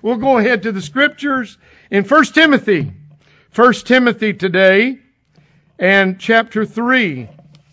we'll go ahead to the Scriptures in 1 Timothy. 1 Timothy today and chapter 3.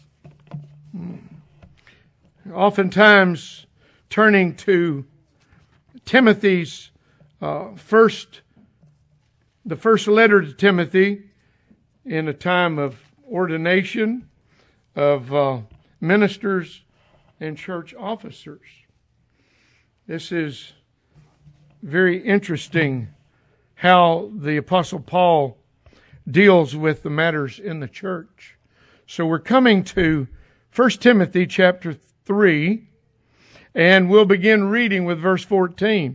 Oftentimes turning to Timothy's the first letter to Timothy in a time of ordination of ministers and church officers. This is very interesting how the Apostle Paul deals with the matters in the church. So we're coming to 1 Timothy chapter 3, and we'll begin reading with verse 14.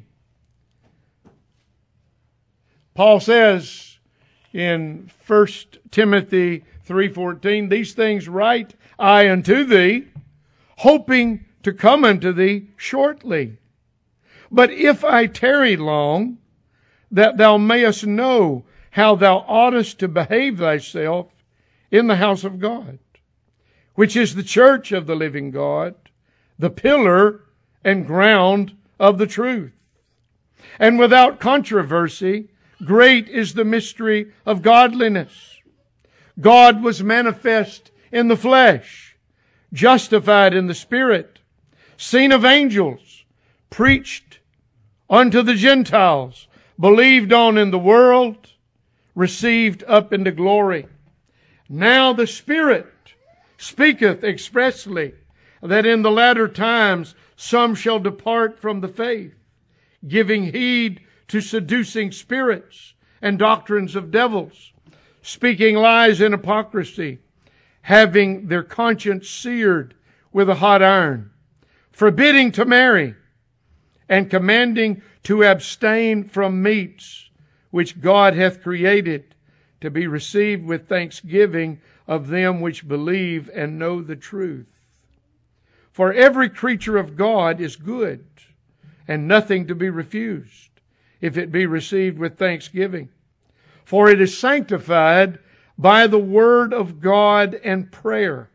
Paul says in 1 Timothy 3:14, "These things write I unto thee, hoping to come unto thee shortly. But if I tarry long, that thou mayest know how thou oughtest to behave thyself in the house of God, which is the church of the living God, the pillar and ground of the truth. And without controversy, great is the mystery of godliness. God was manifest in the flesh, justified in the Spirit, seen of angels, preached unto the Gentiles, believed on in the world, received up into glory. Now the Spirit speaketh expressly that in the latter times some shall depart from the faith, giving heed to seducing spirits and doctrines of devils, speaking lies and hypocrisy, having their conscience seared with a hot iron, forbidding to marry, and commanding to abstain from meats which God hath created to be received with thanksgiving of them which believe and know the truth. For every creature of God is good, and nothing to be refused, if it be received with thanksgiving. For it is sanctified by the word of God and prayer.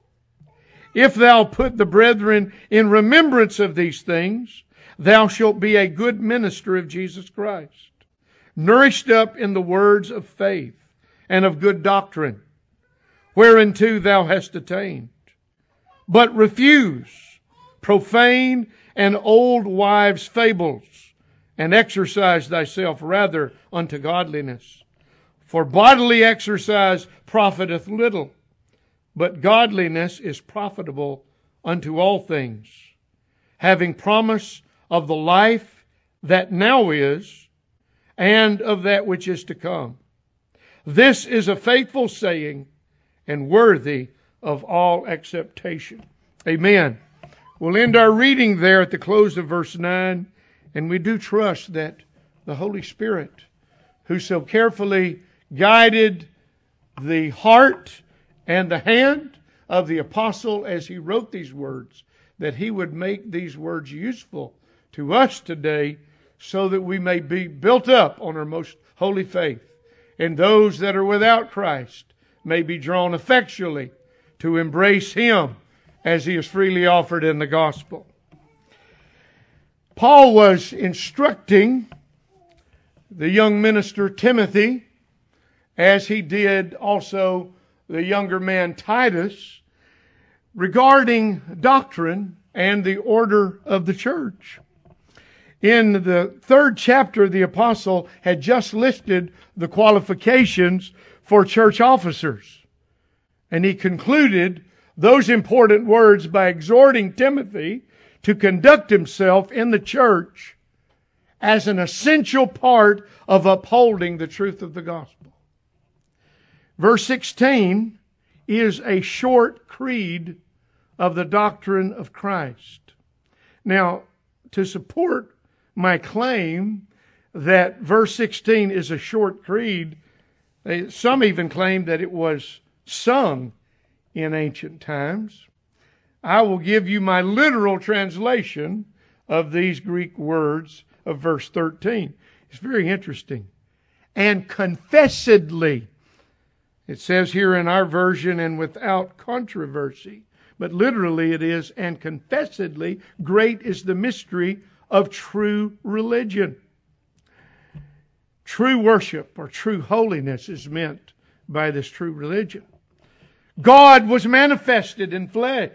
If thou put the brethren in remembrance of these things, thou shalt be a good minister of Jesus Christ, nourished up in the words of faith and of good doctrine, whereunto thou hast attained. But refuse profane and old wives' fables, and exercise thyself rather unto godliness. For bodily exercise profiteth little, but godliness is profitable unto all things, having promise of the life that now is, and of that which is to come. This is a faithful saying, and worthy of all acceptation." Amen. We'll end our reading there at the close of verse 9, and we do trust that the Holy Spirit, who so carefully guided the heart and the hand of the apostle as he wrote these words, that he would make these words useful to us today so that we may be built up on our most holy faith, and those that are without Christ may be drawn effectually to embrace Him as He is freely offered in the gospel. Paul was instructing the young minister Timothy, as he did also the younger man Titus, regarding doctrine and the order of the church. In the 3rd chapter, the apostle had just listed the qualifications for church officers. And he concluded those important words by exhorting Timothy to conduct himself in the church as an essential part of upholding the truth of the gospel. Verse 16 is a short creed of the doctrine of Christ. Now, to support my claim that verse 16 is a short creed, some even claim that it was sung in ancient times. I will give you my literal translation of these Greek words of verse 13. It's very interesting. And confessedly, it says here in our version, and without controversy. But literally it is, and confessedly, great is the mystery of true religion. true worship or true holiness is meant by this true religion. God was manifested in flesh,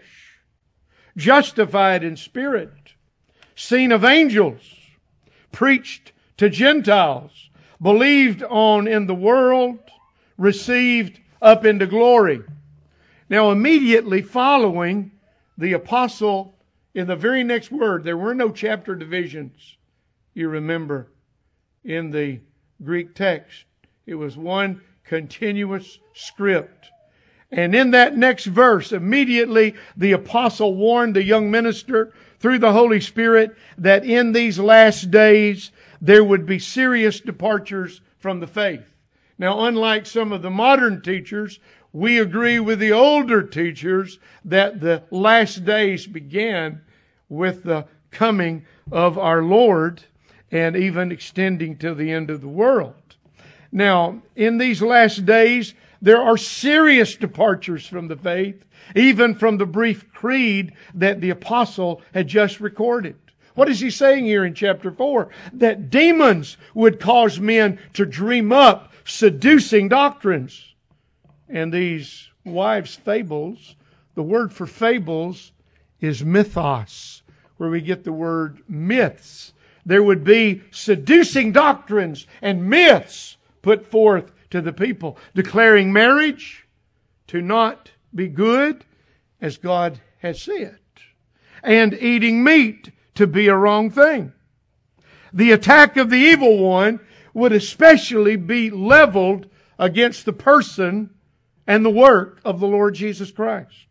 justified in spirit, seen of angels, preached to Gentiles, believed on in the world, received up into glory. Now, immediately following the apostle, in the very next word, there were no chapter divisions, you remember, in the Greek text. It was one continuous script. And in that next verse, immediately the apostle warned the young minister through the Holy Spirit that in these last days there would be serious departures from the faith. Now, unlike some of the modern teachers, we agree with the older teachers that the last days began with the coming of our Lord and even extending to the end of the world. Now, in these last days, there are serious departures from the faith, even from the brief creed that the apostle had just recorded. What is he saying here in chapter 4? That demons would cause men to dream up seducing doctrines. And these wives' fables, the word for fables is mythos, where we get the word myths. There would be seducing doctrines and myths put forth to the people, declaring marriage to not be good as God has said, and eating meat to be a wrong thing. The attack of the evil one would especially be leveled against the person and the work of the Lord Jesus Christ,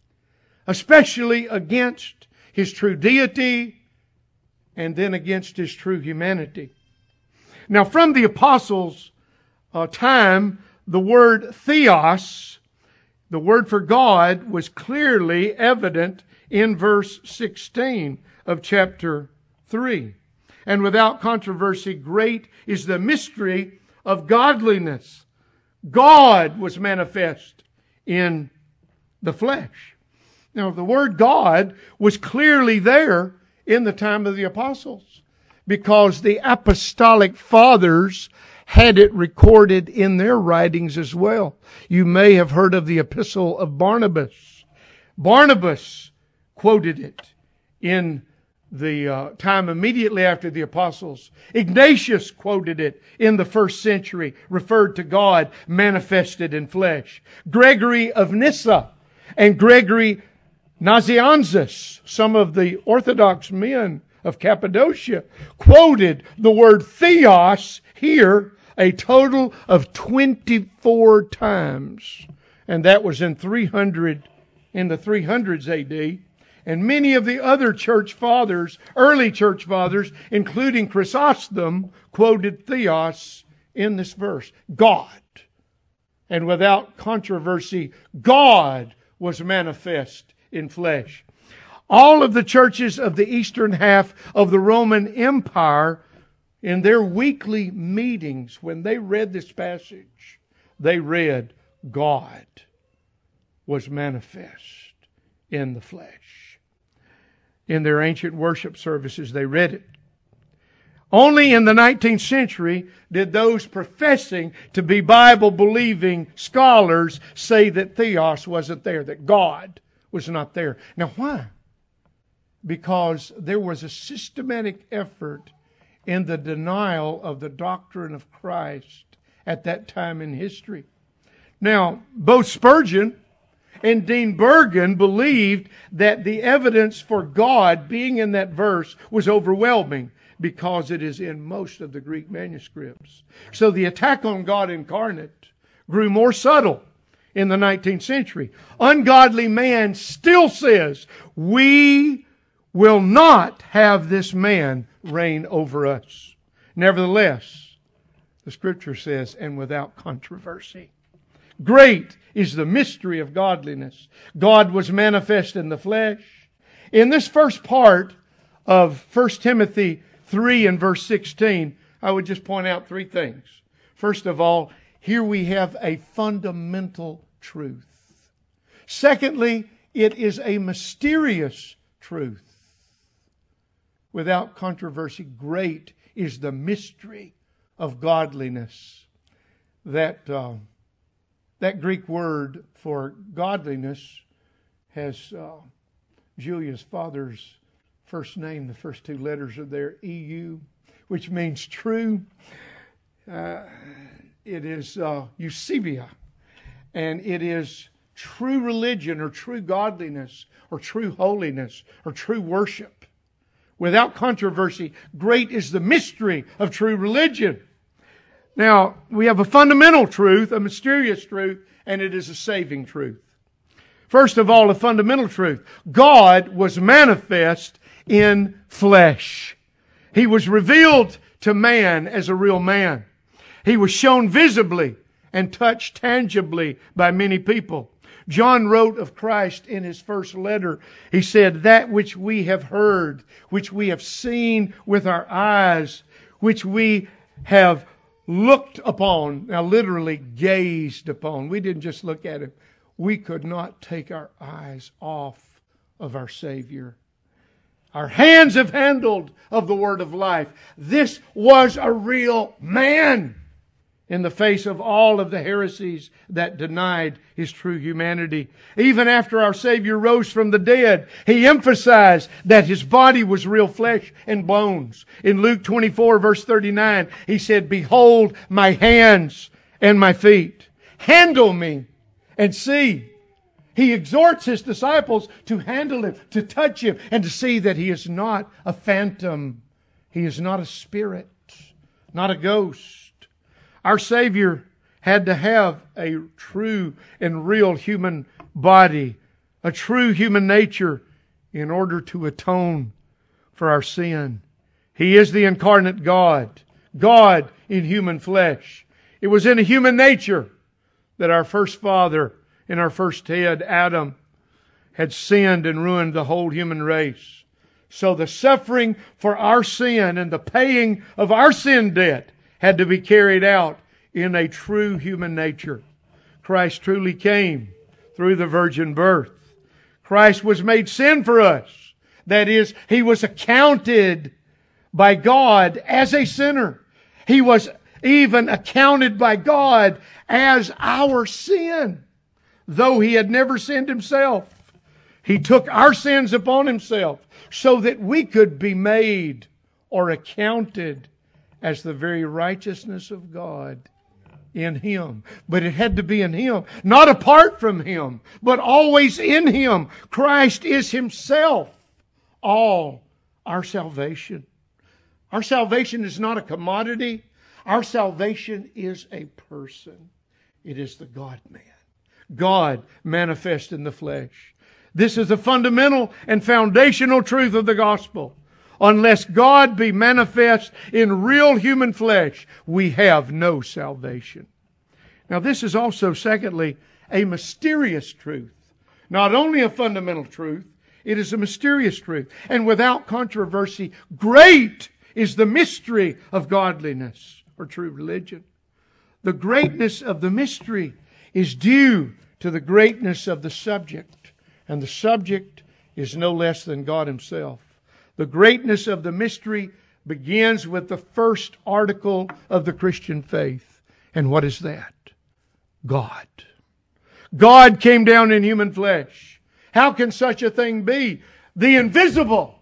especially against His true deity and then against His true humanity. Now, from the apostles' time, the word theos, the word for God, was clearly evident in verse 16 of chapter 3. And without controversy, great is the mystery of godliness. God was manifest in the flesh. Now, the word God was clearly there in the time of the apostles, because the apostolic fathers had it recorded in their writings as well. You may have heard of the epistle of Barnabas. Barnabas quoted it in the time immediately after the apostles. Ignatius quoted it in the first century, referred to God manifested in flesh. Gregory of Nyssa and Gregory Nazianzus, some of the Orthodox men of Cappadocia, quoted the word theos here a total of 24 times. And that was in the 300s AD. And many of the other church fathers, early church fathers, including Chrysostom, quoted theos in this verse. God. And without controversy, God was manifest in flesh. All of the churches of the eastern half of the Roman Empire, in their weekly meetings, when they read this passage, they read, God was manifest in the flesh. In their ancient worship services, they read it. Only in the 19th century did those professing to be Bible-believing scholars say that theos wasn't there, that God was not there. Now, why? Because there was a systematic effort in the denial of the doctrine of Christ at that time in history. Now, both Spurgeon and Dean Bergen believed that the evidence for God being in that verse was overwhelming because it is in most of the Greek manuscripts. So the attack on God incarnate grew more subtle in the 19th century. Ungodly man still says, we will not have this man reign over us. Nevertheless, the Scripture says, and without controversy. Great is the mystery of godliness. God was manifest in the flesh. In this first part of 1 Timothy 3 and verse 16, I would just point out three things. First of all, here we have a fundamental truth. Secondly, it is a mysterious truth. Without controversy, great is the mystery of godliness. That Greek word for godliness has Julia's father's first name. The first two letters are there, EU, which means true. It is Eusebia, and it is true religion or true godliness or true holiness or true worship. Without controversy, great is the mystery of true religion. Now, we have a fundamental truth, a mysterious truth, and it is a saving truth. First of all, a fundamental truth. God was manifest in flesh. He was revealed to man as a real man. He was shown visibly and touched tangibly by many people. John wrote of Christ in his first letter. He said, that which we have heard, which we have seen with our eyes, which we have looked upon, now literally gazed upon. We didn't just look at Him. We could not take our eyes off of our Savior. Our hands have handled of the word of life. This was a real man in the face of all of the heresies that denied His true humanity. Even after our Savior rose from the dead, He emphasized that His body was real flesh and bones. In Luke 24 verse 39, He said, behold my hands and my feet. Handle me and see. He exhorts His disciples to handle Him, to touch Him, and to see that He is not a phantom. He is not a spirit, not a ghost. Our Savior had to have a true and real human body, a true human nature, in order to atone for our sin. He is the incarnate God, God in human flesh. It was in a human nature that our first father and our first head, Adam, had sinned and ruined the whole human race. So the suffering for our sin and the paying of our sin debt had to be carried out in a true human nature. Christ truly came through the virgin birth. Christ was made sin for us. That is, He was accounted by God as a sinner. He was even accounted by God as our sin. Though He had never sinned Himself, He took our sins upon Himself so that we could be made or accounted as the very righteousness of God in Him. But it had to be in Him, not apart from Him, but always in Him. Christ is Himself all our salvation. Our salvation is not a commodity. Our salvation is a person. It is the God-man. God manifest in the flesh. This is the fundamental and foundational truth of the gospel. Unless God be manifest in real human flesh, we have no salvation. Now this is also, secondly, a mysterious truth. Not only a fundamental truth, it is a mysterious truth. And without controversy, great is the mystery of godliness or true religion. The greatness of the mystery is due to the greatness of the subject. And the subject is no less than God Himself. The greatness of the mystery begins with the first article of the Christian faith. And what is that? God. God came down in human flesh. How can such a thing be? The invisible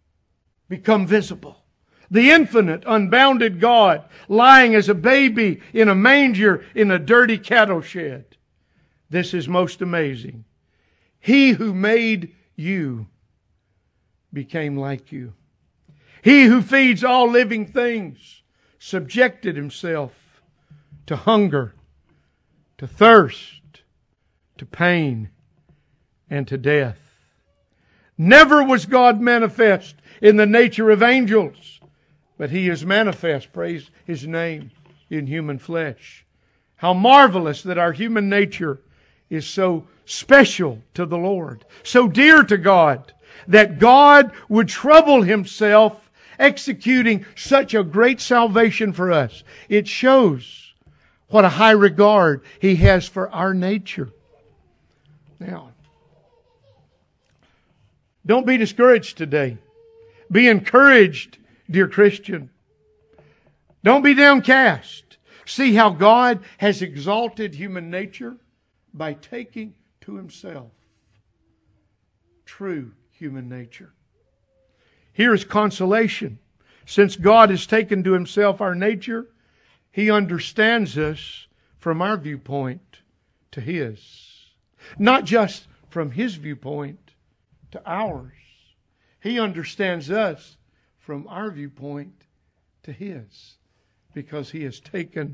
become visible. The infinite, unbounded God lying as a baby in a manger in a dirty cattle shed. This is most amazing. He who made you became like you. He who feeds all living things subjected Himself to hunger, to thirst, to pain, and to death. Never was God manifest in the nature of angels, but He is manifest, praise His name, in human flesh. How marvelous that our human nature is so special to the Lord, so dear to God, that God would trouble Himself executing such a great salvation for us. It shows what a high regard He has for our nature. Now, don't be discouraged today. Be encouraged, dear Christian. Don't be downcast. See how God has exalted human nature by taking to Himself true human nature. Here is consolation. Since God has taken to Himself our nature, He understands us from our viewpoint to His. Not just from His viewpoint to ours. He understands us from our viewpoint to His, because He has taken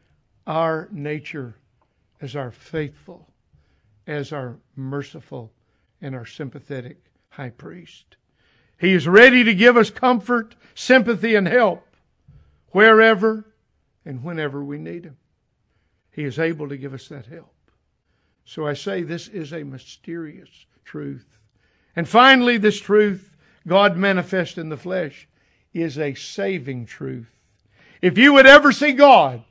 our nature as our faithful, as our merciful, and our sympathetic high priest. He is ready to give us comfort, sympathy, and help wherever and whenever we need Him. He is able to give us that help. So I say this is a mysterious truth. And finally, this truth, God manifest in the flesh, is a saving truth. If you would ever see God,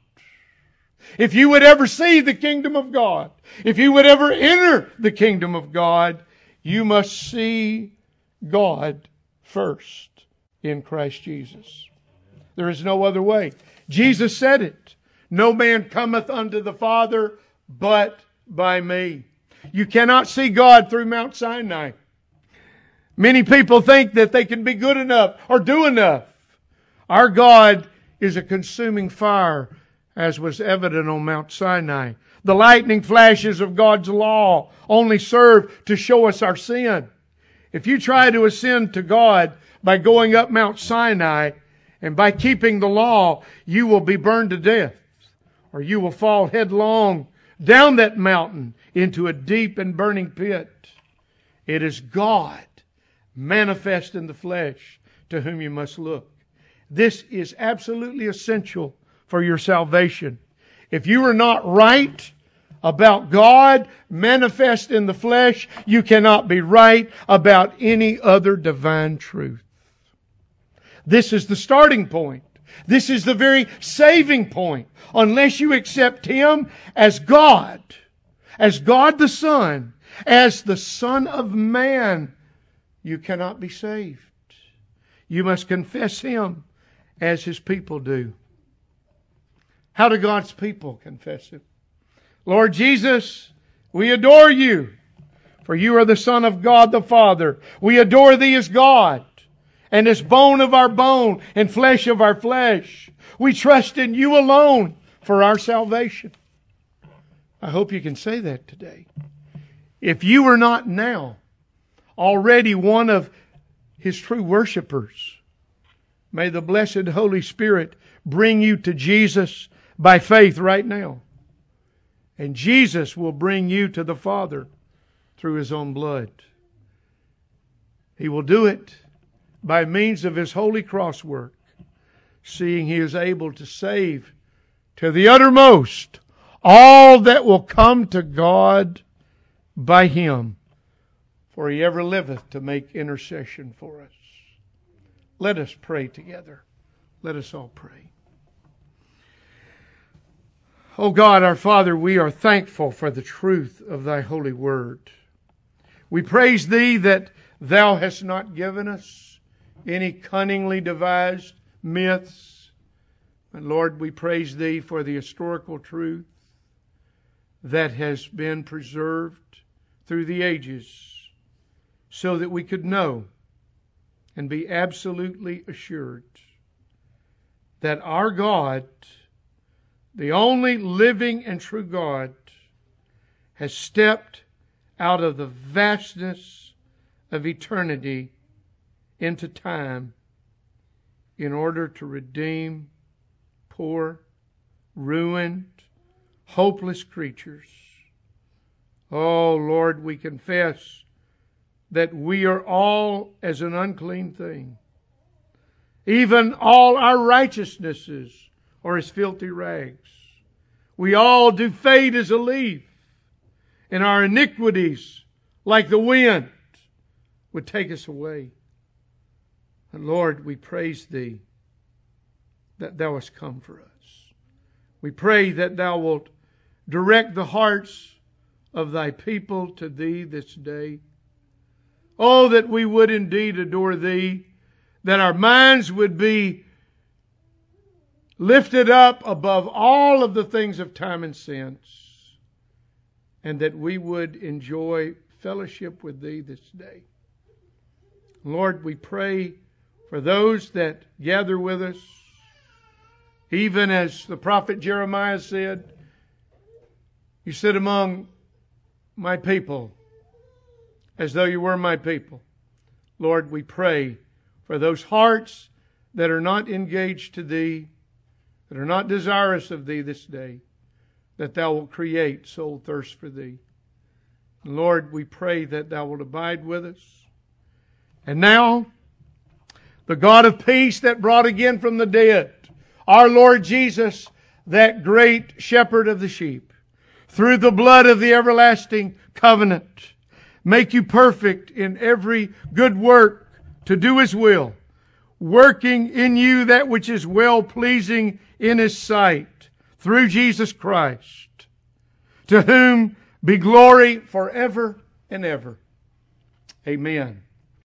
if you would ever see the kingdom of God, if you would ever enter the kingdom of God, you must see God first in Christ Jesus. There is no other way. Jesus said it. No man cometh unto the Father but by me. You cannot see God through Mount Sinai. Many people think that they can be good enough or do enough. Our God is a consuming fire, as was evident on Mount Sinai. The lightning flashes of God's law only serve to show us our sin. If you try to ascend to God by going up Mount Sinai and by keeping the law, you will be burned to death, or you will fall headlong down that mountain into a deep and burning pit. It is God manifest in the flesh to whom you must look. This is absolutely essential for your salvation. If you are not right about God manifest in the flesh, you cannot be right about any other divine truth. This is the starting point. This is the very saving point. Unless you accept Him as God the Son, as the Son of Man, you cannot be saved. You must confess Him as His people do. How do God's people confess Him? Lord Jesus, we adore You, for You are the Son of God the Father. We adore Thee as God, and as bone of our bone and flesh of our flesh. We trust in You alone for our salvation. I hope you can say that today. If you are not now already one of His true worshipers, may the blessed Holy Spirit bring you to Jesus by faith right now. And Jesus will bring you to the Father through His own blood. He will do it by means of His holy cross work, seeing He is able to save to the uttermost all that will come to God by Him, for He ever liveth to make intercession for us. Let us pray together. Let us all pray. O God, our Father, we are thankful for the truth of Thy holy word. We praise Thee that Thou hast not given us any cunningly devised myths. And Lord, we praise Thee for the historical truth that has been preserved through the ages, so that we could know and be absolutely assured that our God, the only living and true God, has stepped out of the vastness of eternity into time in order to redeem poor, ruined, hopeless creatures. Oh Lord, we confess that we are all as an unclean thing. Even all our righteousnesses are as filthy rags. We all do fade as a leaf, and our iniquities, like the wind, would take us away. And Lord, we praise Thee that Thou hast come for us. We pray that Thou wilt direct the hearts of Thy people to Thee this day. Oh, that we would indeed adore Thee, that our minds would be lifted up above all of the things of time and sense, and that we would enjoy fellowship with Thee this day. Lord, we pray for those that gather with us, even as the prophet Jeremiah said, You sit among my people as though you were my people. Lord, we pray for those hearts that are not engaged to Thee, that are not desirous of Thee this day, that Thou wilt create soul thirst for Thee. And Lord, we pray that Thou wilt abide with us. And now, the God of peace that brought again from the dead, our Lord Jesus, that great shepherd of the sheep, through the blood of the everlasting covenant, make you perfect in every good work to do His will, working in you that which is well-pleasing in His sight, through Jesus Christ, to whom be glory forever and ever. Amen.